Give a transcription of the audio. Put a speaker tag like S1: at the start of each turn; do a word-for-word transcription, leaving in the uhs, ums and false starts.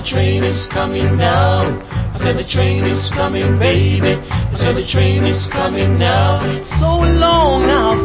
S1: train is coming now. I said the train is coming, baby. I said the train is coming now.
S2: So long now,